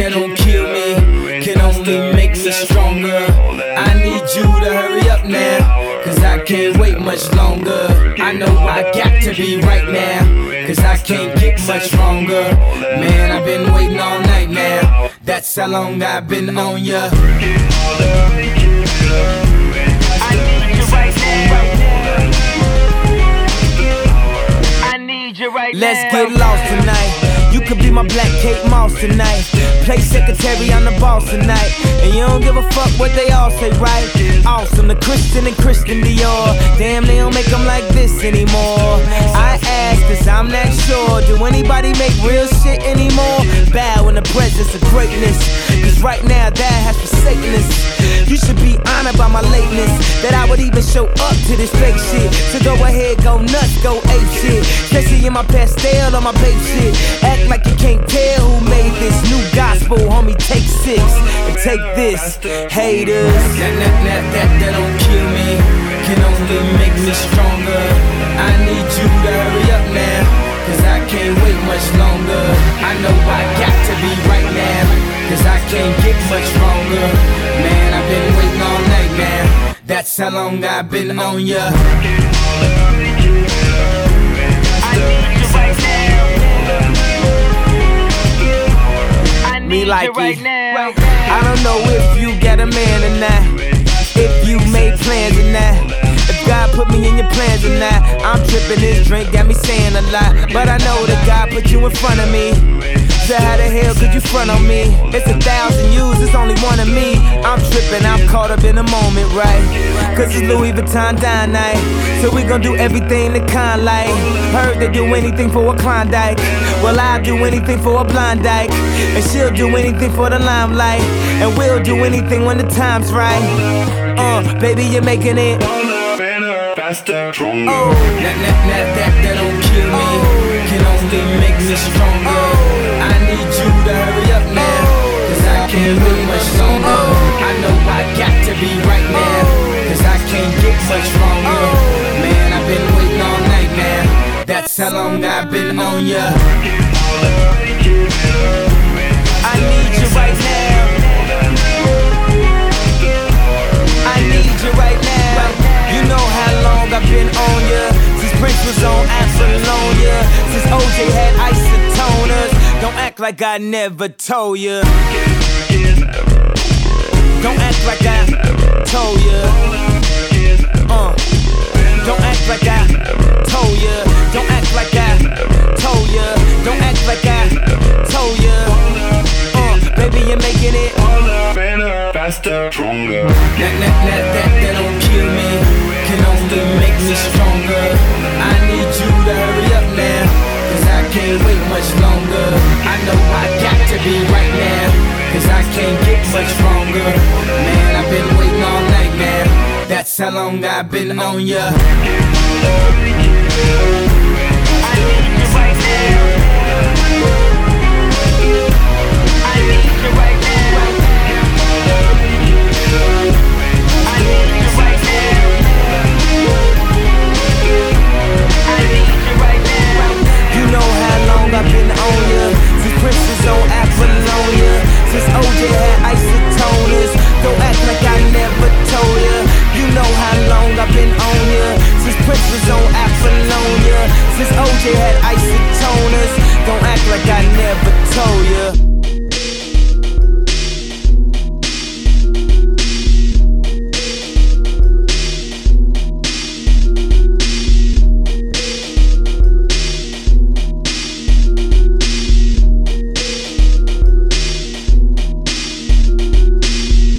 that don't kill me can only make me stronger. I need you to hurry up now, cause I can't wait much longer. I know I got to be right now, cause I can't get much stronger. Man, I've been waiting all night now, that's how long I've been on ya. I need you right now. I need you right now. Let's get lost tonight. You could be my black Kate Moss tonight. Play secretary, I'm the boss tonight. And you don't give a fuck what they all say, right? Awesome, the Christian and Christian Dior. Damn, they don't make them like this anymore. I ask, cause I'm not sure. Do anybody make real shit anymore? Bow in the presence of greatness, cause right now that has forsaken us. You should be honored by my lateness, that I would even show up to this fake shit. So go ahead, go nuts, go ape shit. Especially in my pastel or my babe shit. Act like you can't tell who made this new gospel, homie. Take 6 and take this, haters. That don't kill me can only make me stronger. I need you to hurry up now, cause I can't wait much longer. I know I got to be right now, cause I can't get much stronger. Man, I've been waiting all night now, that's how long I've been on ya. Me like right it. now. I don't know if you got a man or not, if you made plans or not, if God put me in your plans or not. I'm tripping, this drink got me saying a lot, but I know that God put you in front of me. So how the hell could you front on me? It's 1,000 yous, it's only one of me. I'm tripping, I'm caught up in the moment, right? Cause it's Louis Vuitton dine night, so we gon' do everything the kind like. Heard they do anything for a Klondike, well I'll do anything for a blind dyke, and she'll do anything for the limelight, and we'll do anything when the time's right. Baby, you're making it better, faster, stronger. That don't kill me can only make me stronger. I need you to hurry up now, cause I can't wait much longer. I know I got to be right now, cause I can't get much stronger. Man, I've been waiting all night now, that's how long I've been on ya. I need you right now, I need you right now. You know how long I've been on ya, since Prince was on Apollonia, since OJ had isotoners. Don't act like I never told ya, don't act like I told ya. Don't act like I told ya, don't act like I told ya, don't act like I told ya. Baby, you're making it better, faster, stronger. That don't kill me can only make me stronger. I need you to hurry up now, cause I can't wait much longer. I know I got to be right now, cause I can't get much stronger. Man, I've been waiting all night now, that's how long I've been on ya.